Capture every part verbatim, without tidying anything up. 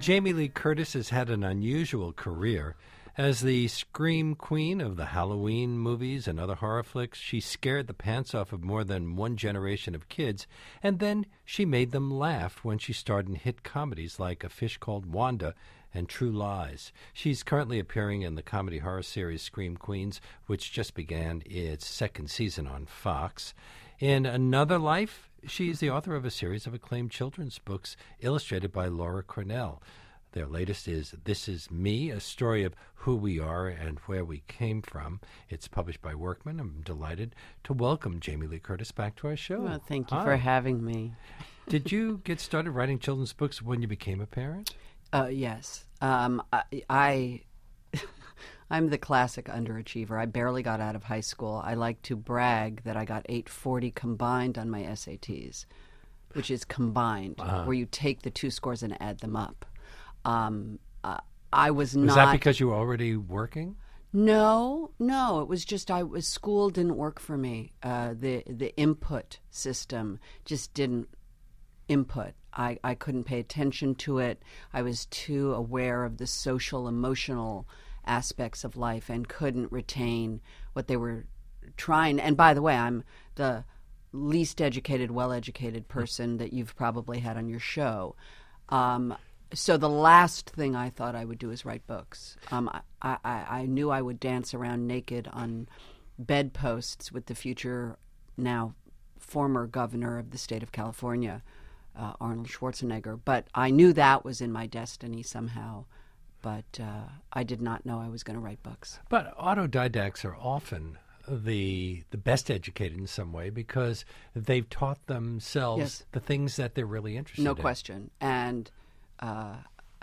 Jamie Lee Curtis has had an unusual career. As the scream queen of the Halloween movies and other horror flicks, she scared the pants off of more than one generation of kids, and then she made them laugh when she starred in hit comedies like A Fish Called Wanda and True Lies. She's currently appearing in the comedy horror series Scream Queens, which just began its second season on Fox. In another life, she's the author of a series of acclaimed children's books illustrated by Laura Cornell. Their latest is This Is Me, a story of who we are and where we came from. It's published by Workman. I'm delighted to welcome Jamie Lee Curtis back to our show. Well, thank you Hi. for having me. Did you get started writing children's books when you became a parent? Uh, yes. Um, I, I I'm the classic underachiever. I barely got out of high school. I like to brag that I got eight forty combined on my S A Ts, which is combined, uh-huh. where you take the two scores and add them up. Um, uh, I was, was not... Was that because you were already working? No, no. It was just I was school didn't work for me. Uh, the the input system just didn't input. I, I couldn't pay attention to it. I was too aware of the social, emotional aspects of life and couldn't retain what they were trying. And by the way, I'm the least educated, well-educated person that you've probably had on your show. Um, so the last thing I thought I would do is write books. Um, I, I, I knew I would dance around naked on bedposts with the future, now former governor of the state of California, uh, Arnold Schwarzenegger. But I knew that was in my destiny somehow. But uh, I did not know I was going to write books. But autodidacts are often the the best educated in some way because they've taught themselves yes. the things that they're really interested no in. No question. And uh,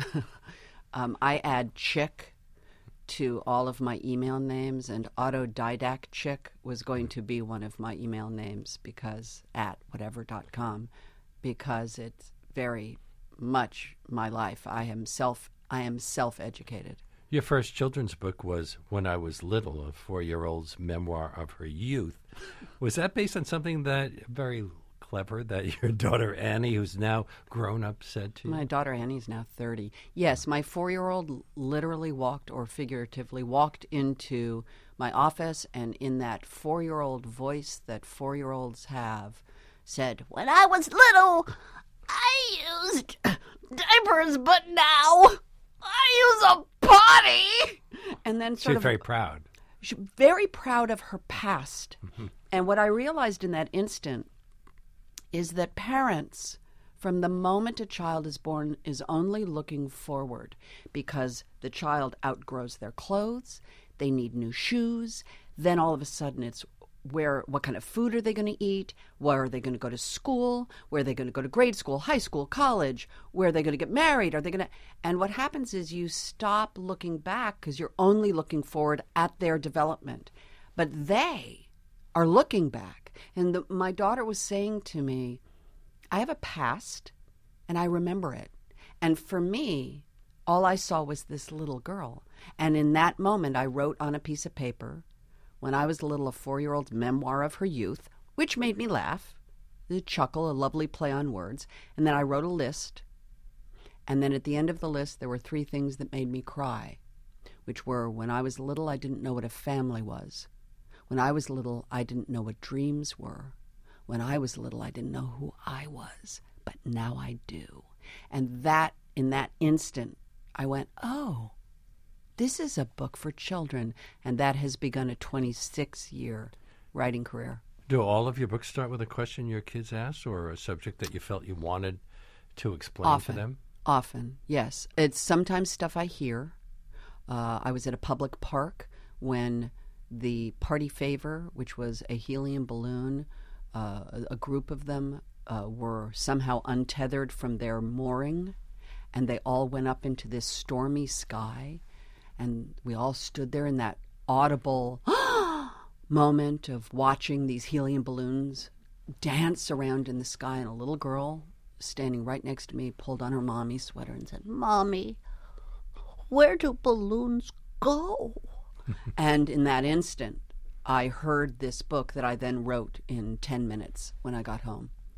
um, I add chick to all of my email names, and autodidact chick was going to be one of my email names because at whatever dot com, because it's very much my life. I am self I am self-educated. Your first children's book was When I Was Little, a four-year-old's memoir of her youth. Was that based on something that very clever that your daughter Annie, who's now grown up, said to you? My daughter Annie's now thirty. Yes, my four-year-old literally walked, or figuratively walked into my office, and in that four-year-old voice that four-year-olds have, said, "When I was little, I used diapers, but now I use a potty." And then sort She's of very proud. She's very proud of her past. Mm-hmm. And what I realized in that instant is that parents, from the moment a child is born, is only looking forward because the child outgrows their clothes, they need new shoes, then all of a sudden it's where, what kind of food are they going to eat? Where are they going to go to school? Where are they going to go to grade school, high school, college? Where are they going to get married? Are they going to? And what happens is you stop looking back because you're only looking forward at their development. But they are looking back. And the, my daughter was saying to me, I have a past and I remember it. And for me, all I saw was this little girl. And in that moment, I wrote on a piece of paper, when I was little, a four-year-old's memoir of her youth, which made me laugh, a chuckle, a lovely play on words. And then I wrote a list. And then at the end of the list, there were three things that made me cry, which were, when I was little, I didn't know what a family was. When I was little, I didn't know what dreams were. When I was little, I didn't know who I was. But now I do. And that, in that instant, I went, oh, this is a book for children, and that has begun a twenty-six-year writing career. Do all of your books start with a question your kids asked or a subject that you felt you wanted to explain often, to them? Often, yes. It's sometimes stuff I hear. Uh, I was at a public park when the Party Favor, which was a helium balloon, uh, a, a group of them uh, were somehow untethered from their mooring, and they all went up into this stormy sky. And we all stood there in that audible moment of watching these helium balloons dance around in the sky. And a little girl standing right next to me pulled on her mommy's sweater and said, "Mommy, where do balloons go?" And in that instant, I heard this book that I then wrote in ten minutes when I got home.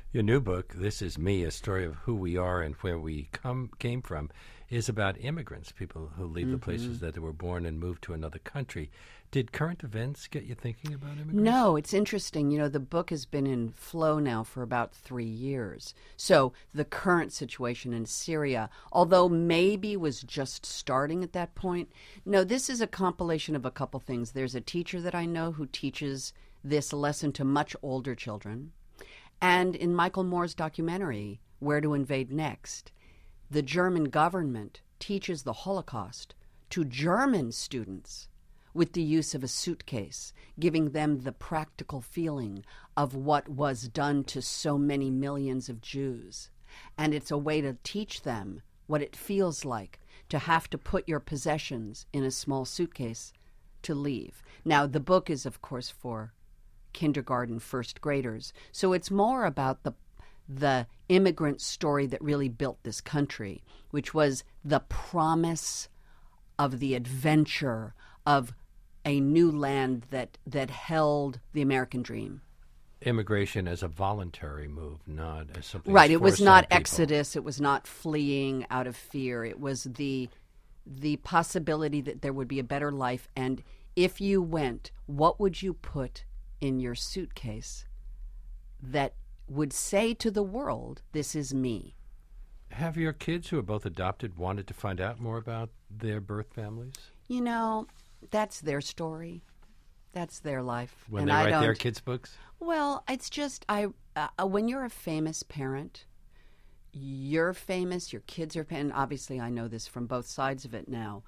Your new book, This Is Me, A Story of Who We Are and Where We come came from, is about immigrants, people who leave Mm-hmm. the places that they were born and move to another country. Did current events get you thinking about immigrants? No, it's interesting. You know, the book has been in flow now for about three years. So the current situation in Syria, although maybe was just starting at that point, no, this is a compilation of a couple things. There's a teacher that I know who teaches this lesson to much older children. And in Michael Moore's documentary, Where to Invade Next, the German government teaches the Holocaust to German students with the use of a suitcase, giving them the practical feeling of what was done to so many millions of Jews. And it's a way to teach them what it feels like to have to put your possessions in a small suitcase to leave. Now, the book is, of course, for kindergarten first graders, so it's more about the the immigrant story that really built this country, which was the promise of the adventure of a new land that that held the American dream. Immigration as a voluntary move, not as something Right. that's It was forced on not people. exodus. It was not fleeing out of fear. It was the the possibility that there would be a better life. And if you went, what would you put in your suitcase that would say to the world, this is me? Have your kids, who are both adopted, wanted to find out more about their birth families? You know, that's their story. That's their life. When and they I write don't, their kids' books? Well, it's just I. Uh, when you're a famous parent, you're famous. Your kids are, and obviously I know this from both sides of it now.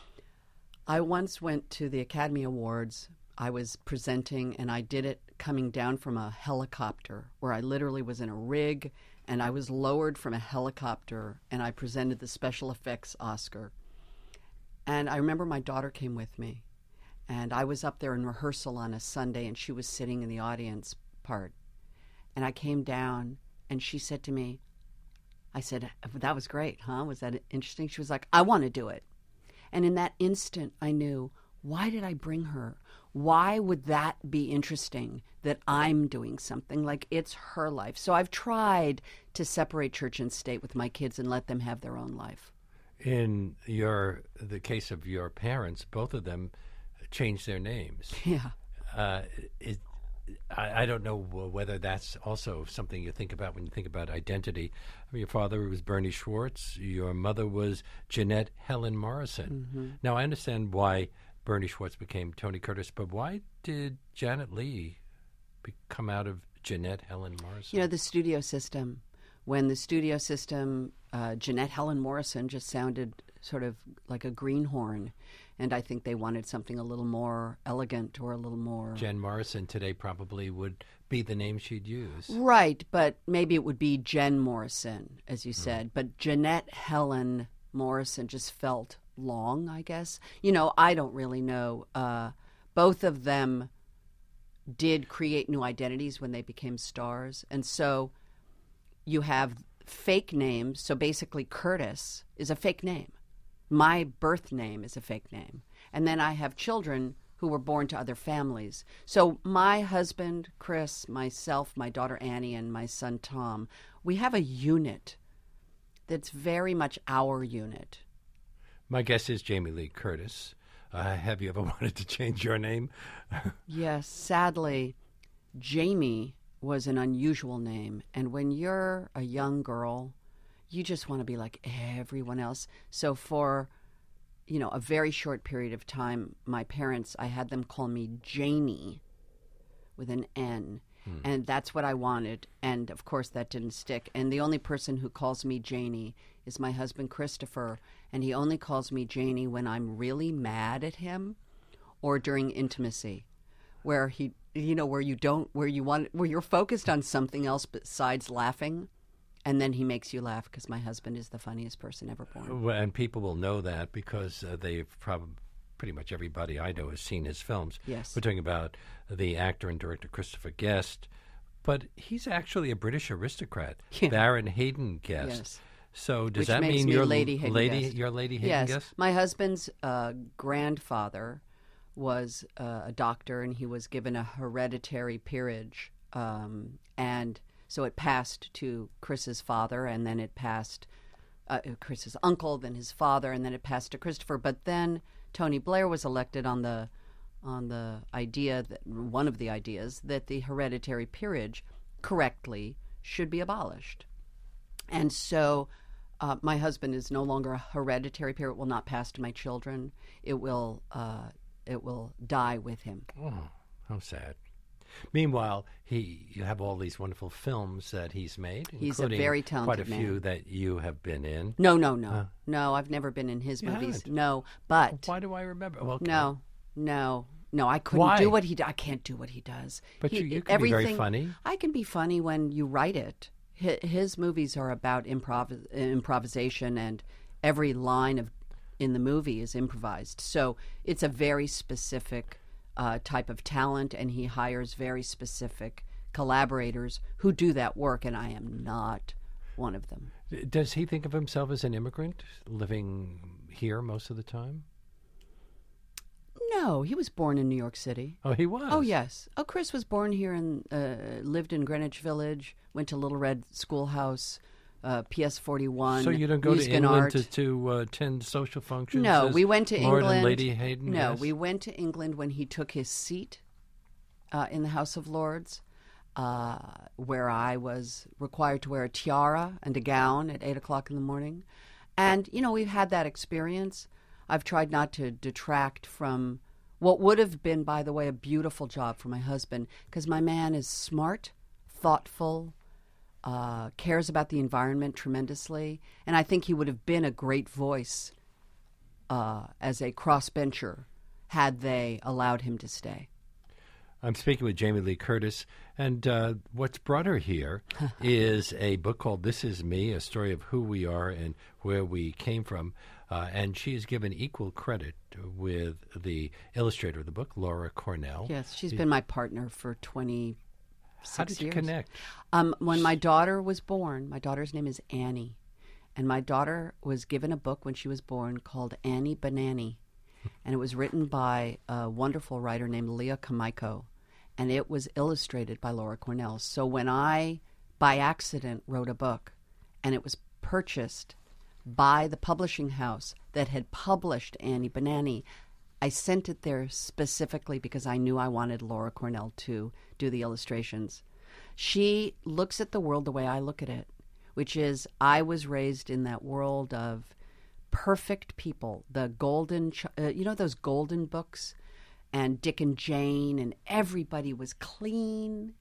I once went to the Academy Awards. I was presenting, and I did it coming down from a helicopter, where I literally was in a rig, and I was lowered from a helicopter, and I presented the special effects Oscar. And I remember my daughter came with me. And I was up there in rehearsal on a Sunday, and she was sitting in the audience part. And I came down, and she said to me, I said, that was great, huh? Was that interesting? She was like, I want to do it. And in that instant, I knew, why did I bring her? Why would that be interesting, that I'm doing something? Like, it's her life. So I've tried to separate church and state with my kids and let them have their own life. In your the case of your parents, both of them changed their names. Yeah. Uh, it, I, I don't know whether that's also something you think about when you think about identity. I mean, your father was Bernie Schwartz. Your mother was Jeanette Helen Morrison. Mm-hmm. Now, I understand why Bernie Schwartz became Tony Curtis, but why did Janet Leigh be, come out of Jeanette Helen Morrison? You know, the studio system. When the studio system, uh, Jeanette Helen Morrison just sounded sort of like a greenhorn. And I think they wanted something a little more elegant or a little more... Jen Morrison today probably would be the name she'd use. Right, but maybe it would be Jen Morrison, as you said. Mm. But Jeanette Helen Morrison just felt long, I guess. You know, I don't really know. Uh, both of them did create new identities when they became stars. And so you have fake names. So basically Curtis is a fake name. My birth name is a fake name. And then I have children who were born to other families. So my husband, Chris, myself, my daughter Annie, and my son Tom, we have a unit that's very much our unit. My guess is Jamie Lee Curtis. Uh, have you ever wanted to change your name? Yes, sadly, Jamie was an unusual name. And when you're a young girl, you just want to be like everyone else. So for, you know, a very short period of time, my parents, I had them call me Janie with an N. Hmm. And that's what I wanted. And, of course, that didn't stick. And the only person who calls me Janie is my husband, Christopher. And he only calls me Janie when I'm really mad at him or during intimacy, where he, you know, where you don't, where you want, where you're focused on something else besides laughing. And then he makes you laugh because my husband is the funniest person ever born. Well, and people will know that because uh, they've probably, pretty much everybody I know has seen his films. Yes. We're talking about the actor and director Christopher Guest, but he's actually a British aristocrat, yeah. Baron Hayden Guest. Yes. So does Which that makes mean me you're Lady Hayden lady, Guest. you're Lady Hayden yes. Guest? My husband's uh, grandfather was uh, a doctor, and he was given a hereditary peerage, um, and So it passed to Chris's father, and then it passed uh, Chris's uncle, then his father, and then it passed to Christopher. But then Tony Blair was elected on the on the idea that one of the ideas that the hereditary peerage correctly should be abolished. And so uh, my husband is no longer a hereditary peer. It will not pass to my children. It will uh, it will die with him. Oh, how sad. Meanwhile, he you have all these wonderful films that he's made, He's a including very talented quite a few man. that you have been in. No, no, no. Huh? No, I've never been in his You movies. haven't? No, but Why do I remember? Well, okay. no, no, no. I couldn't Why? do what he. Do- I can't do what he does. But he, you, you can be very everything- funny. I can be funny when you write it. His, his movies are about improv improvisation, and every line of in the movie is improvised. So it's a very specific uh, type of talent, and he hires very specific collaborators who do that work, and I am not one of them. Does he think of himself as an immigrant living here most of the time? No, he was born in New York City. Oh, he was. Oh, yes. Oh, Chris was born here and uh, lived in Greenwich Village, went to Little Red Schoolhouse, uh, P S forty-one. So you don't go music to and England art. to, to uh, attend social functions? No, as we went to Lord England. and Lady Hayden? No, yes? we went to England when he took his seat uh, in the House of Lords, uh, where I was required to wear a tiara and a gown at eight o'clock in the morning. And, you know, we've had that experience. I've tried not to detract from what would have been, by the way, a beautiful job for my husband, because my man is smart, thoughtful, uh, cares about the environment tremendously, and I think he would have been a great voice uh, as a crossbencher had they allowed him to stay. I'm speaking with Jamie Lee Curtis, and uh, what's brought her here is a book called This Is Me, a story of who we are and where we came from. Uh, and she is given equal credit with the illustrator of the book, Laura Cornell. Yes, she's been my partner for twenty-six How did you years. connect? Um, when my daughter was born, my daughter's name is Annie, and my daughter was given a book when she was born called Annie Banani, and it was written by a wonderful writer named Leah Kamaiko, and it was illustrated by Laura Cornell. So when I, by accident, wrote a book, and it was purchased by the publishing house that had published Annie Banani, I sent it there specifically because I knew I wanted Laura Cornell to do the illustrations. She looks at the world the way I look at it, which is I was raised in that world of perfect people, the golden, ch- uh, you know those golden books, and Dick and Jane, and everybody was clean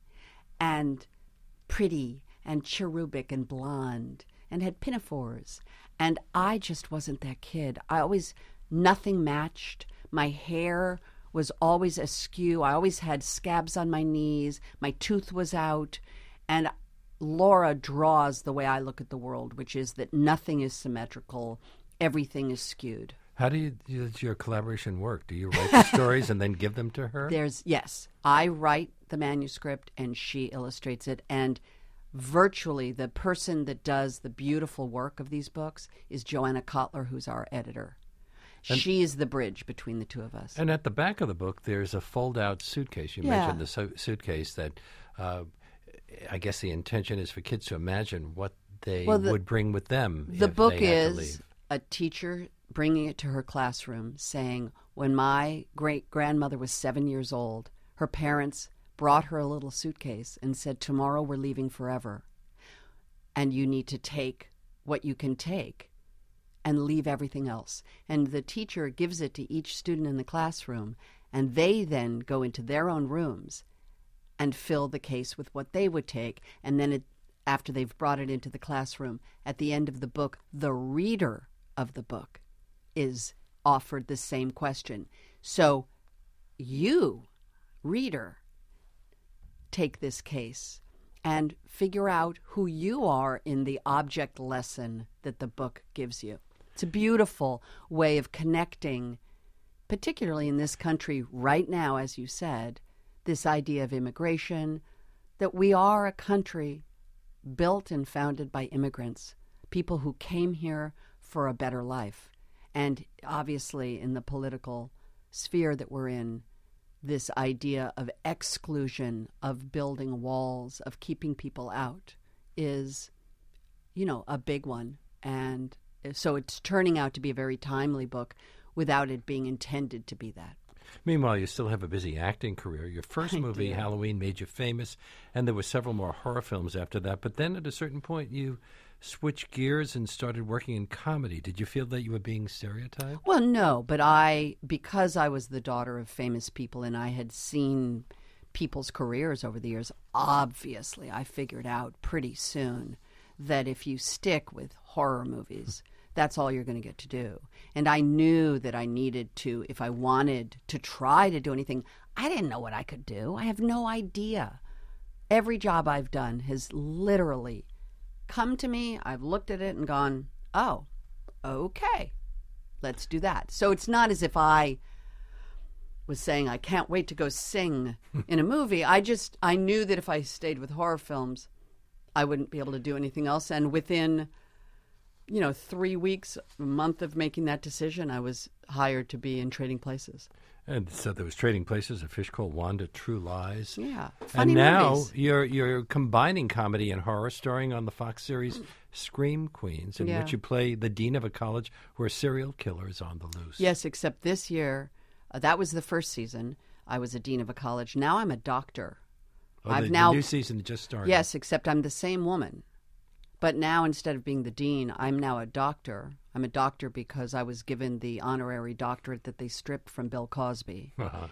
and pretty and cherubic and blonde and had pinafores. And I just wasn't that kid. I always, nothing matched. My hair was always askew. I always had scabs on my knees. My tooth was out. And Laura draws the way I look at the world, which is that nothing is symmetrical. Everything is skewed. How do you, does your collaboration work? Do you write the stories and then give them to her? There's, yes, I write the manuscript and she illustrates it. And virtually the person that does the beautiful work of these books is Joanna Kotler, who's our editor. And, she is the bridge between the two of us. And at the back of the book, there's a fold-out suitcase. You Yeah. mentioned the su- suitcase that uh, I guess the intention is for kids to imagine what they Well, the- would bring with them The if book they had to is leave. a teacher bringing it to her classroom saying, when my great-grandmother was seven years old, her parents brought her a little suitcase and said, tomorrow we're leaving forever, and you need to take what you can take and leave everything else. And the teacher gives it to each student in the classroom, and they then go into their own rooms and fill the case with what they would take. And then it, after they've brought it into the classroom, at the end of the book, the reader of the book is offered the same question. So you, reader, take this case and figure out who you are in the object lesson that the book gives you. It's a beautiful way of connecting, particularly in this country right now, as you said, this idea of immigration, that we are a country built and founded by immigrants, people who came here for a better life. And obviously in the political sphere that we're in, this idea of exclusion, of building walls, of keeping people out is, you know, a big one. And so it's turning out to be a very timely book without it being intended to be that. Meanwhile, you still have a busy acting career. Your first I movie, do. Halloween, made you famous, and there were several more horror films after that. But then at a certain point, you switched gears and started working in comedy. Did you feel that you were being stereotyped? Well, no, but I, because I was the daughter of famous people and I had seen people's careers over the years, obviously I figured out pretty soon that if you stick with horror movies, that's all you're going to get to do. And I knew that I needed to, if I wanted to try to do anything, I didn't know what I could do. I have no idea. Every job I've done has literally come to me. I've looked at it and gone, oh, okay, let's do that. So it's not as if I was saying, I can't wait to go sing in a movie. I just, I knew that if I stayed with horror films, I wouldn't be able to do anything else. And within, you know, three weeks, a month of making that decision, I was hired to be in Trading Places. And so there was Trading Places, A Fish Called Wanda, True Lies. Yeah, funny And now movies. you're you're combining comedy and horror, starring on the Fox series Scream Queens, in Yeah. which you play the dean of a college where a serial killer is on the loose. Yes, except this year, uh, that was the first season. I was a dean of a college. Now I'm a doctor. Oh, I've the, now the new season just started. Yes, except I'm the same woman. But now, instead of being the dean, I'm now a doctor. I'm a doctor because I was given the honorary doctorate that they stripped from Bill Cosby. Uh-huh.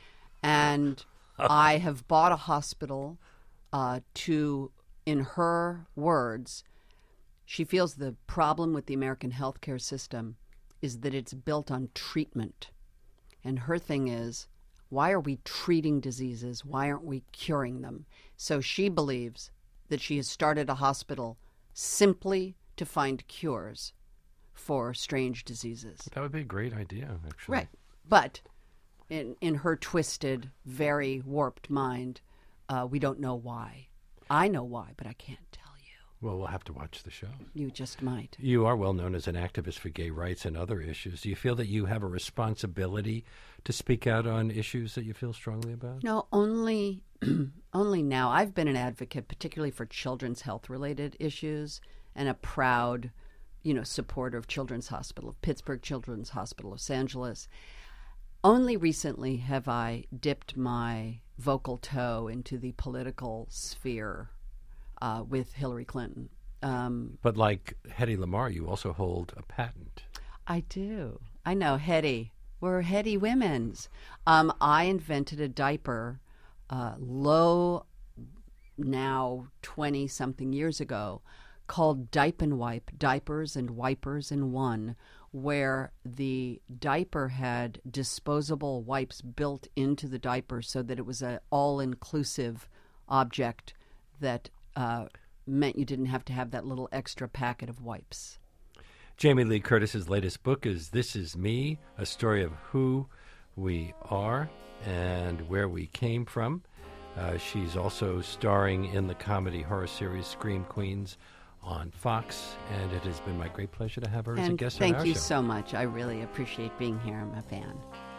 And I have bought a hospital uh, to, in her words, she feels the problem with the American healthcare system is that it's built on treatment. And her thing is, why are we treating diseases? Why aren't we curing them? So she believes that she has started a hospital simply to find cures for strange diseases. That would be a great idea, actually. Right. But in, in her twisted, very warped mind, uh, we don't know why. I know why, but I can't tell you. Well, we'll have to watch the show. You just might. You are well known as an activist for gay rights and other issues. Do you feel that you have a responsibility to speak out on issues that you feel strongly about? No, only only now. I've been an advocate, particularly for children's health-related issues, and a proud, you know, supporter of Children's Hospital of Pittsburgh, Children's Hospital Los Angeles. Only recently have I dipped my vocal toe into the political sphere uh, with Hillary Clinton. Um, But like Hedy Lamarr, you also hold a patent. I do. I know, Hetty. We're Hetty women's. Um, I invented a diaper uh, low now twenty-something years ago called Dipe and Wipe, Diapers and Wipers in One, where the diaper had disposable wipes built into the diaper so that it was an all-inclusive object that uh, meant you didn't have to have that little extra packet of wipes. Jamie Lee Curtis's latest book is This Is Me, a story of who we are and where we came from. Uh, she's also starring in the comedy horror series Scream Queens on Fox, and it has been my great pleasure to have her as a And guest thank on our you show. so much. I really appreciate being here. I'm a fan.